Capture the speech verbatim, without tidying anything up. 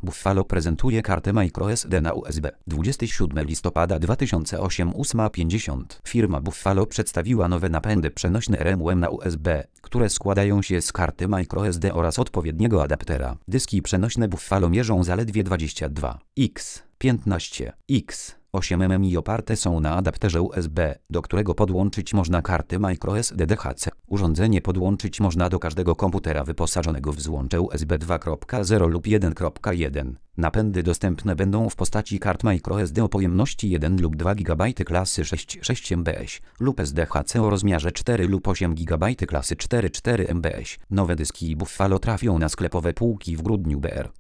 Buffalo prezentuje kartę microSD na U S B. dwudziestego siódmego listopada dwa tysiące ósmego ósma pięćdziesiąt. Firma Buffalo przedstawiła nowe napędy przenośne R M U M na U S B, które składają się z karty microSD oraz odpowiedniego adaptera. Dyski przenośne Buffalo mierzą zaledwie dwadzieścia dwa przecinek piętnaście przecinek osiem milimetrów i oparte są na adapterze U S B, do którego podłączyć można karty microSD D H C. Urządzenie podłączyć można do każdego komputera wyposażonego w złącze U S B dwa kropka zero lub jeden kropka jeden. Napędy dostępne będą w postaci kart microSD o pojemności jeden lub dwa gigabajty klasy sześć przecinek sześć M B S lub S D H C o rozmiarze cztery lub osiem gigabajtów klasy cztery przecinek cztery M B S. Nowe dyski Buffalo trafią na sklepowe półki w grudniu B R.